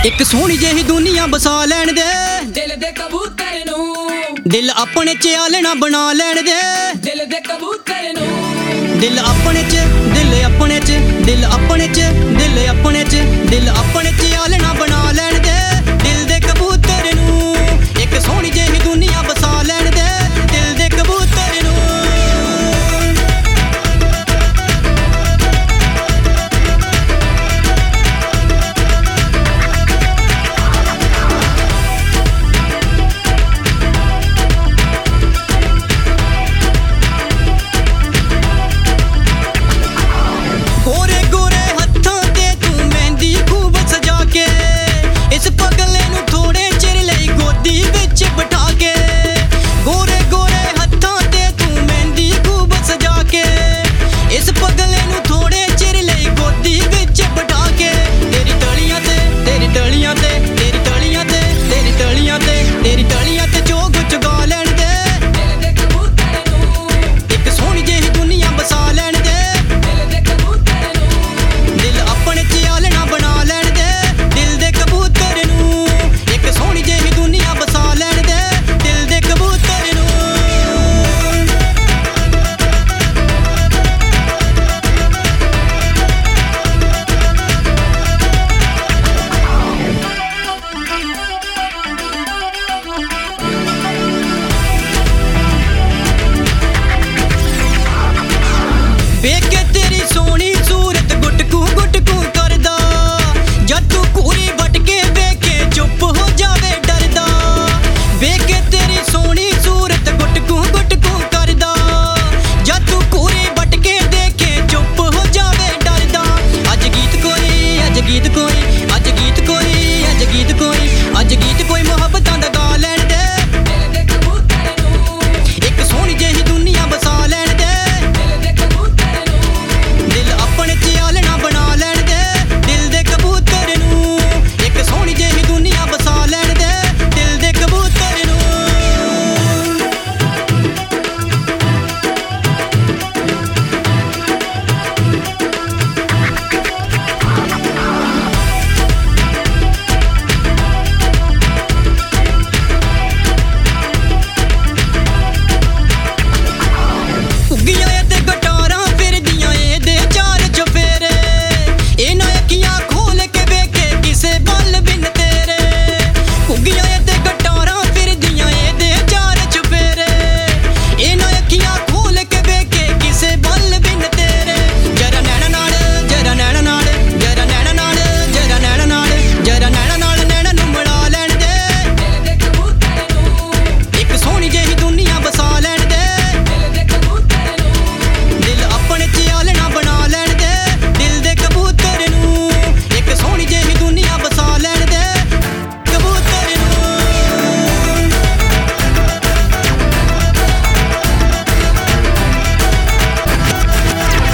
ਇੱਕ ਸੋਹਣੀ ਜਿਹੀ ਦੁਨੀਆ ਬਸਾ ਲੈਣ ਦੇ ਦਿਲ ਦੇ ਕਬੂਤਰ ਨੂੰ, ਦਿਲ ਆਪਣੇ ਚ ਆਲਣਾ ਬਣਾ ਲੈਣ ਦੇ ਦਿਲ ਦੇ ਕਬੂਤਰ ਨੂੰ, ਦਿਲ ਆਪਣੇ ਚ, ਦਿਲ ਆਪਣੇ ਚ, ਦਿਲ ਆਪਣੇ ਚ, ਦਿਲ ਆਪਣੇ ਚ, ਦਿਲ ਆਪਣੇ ਚ ਆਲਣਾ ਬਣਾ ਲੈਣ ਦੇ ਦਿਲ ਦੇ ਕਬੂਤਰ ਨੂੰ। ਇੱਕ ਸੋਹਣੀ ਜਿਹੀ ਦੁਨੀਆ ਬਸਾ ਲੈਣ ਦੇ ਦਿਲ ਦੇ ਕਬੂਤਰ ਨੂੰ। ਗੋਰੇ ਗੋਰੇ ਹੱਥਾਂ ਤੇ ਤੂੰ ਮਹਿੰਦੀ ਖੂਬ ਸਜਾ ਕੇ ਇਸ ਪਗਲੇ ਨੂੰ ਥੋੜੇ ਚਿਰ ਲਈ ਗੋਦੀ ਵਿੱਚ ਬਿਠਾ ਕੇ। ਗੋਰੇ ਗੋਰੇ ਹੱਥਾਂ ਤੇ ਤੂੰ ਮਹਿੰਦੀ ਖੂਬ ਸਜਾ ਕੇ ਇਸ ਪਗਲੇ ਨੂੰ ਥੋੜੇ ਚਿਰ ਲਈ ਗੋਦੀ ਵਿੱਚ ਬਿਠਾ ਕੇ। ਤੇਰੀ ਤਲੀਆਂ ਤੇ, ਤੇਰੀ ਤਲੀਆਂ ਤੇ